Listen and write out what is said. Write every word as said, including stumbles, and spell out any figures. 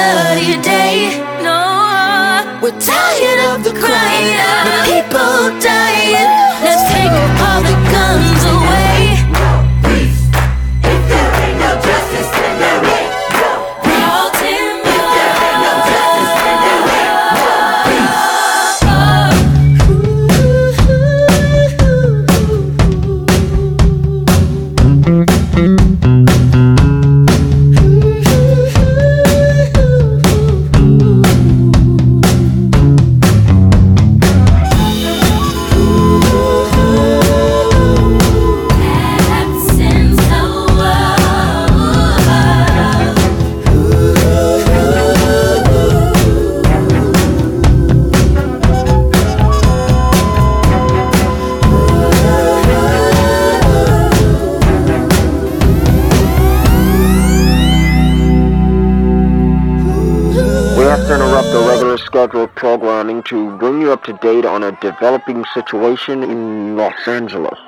bloody day. No, we're tired of the crying, the people dying. Let's take all the guns away. Peace. If there ain't no justice, then there ain't no peace. We're all timber. If there ain't no justice, then there ain't no peace. We have to interrupt the regular scheduled programming to bring you up to date on a developing situation in Los Angeles.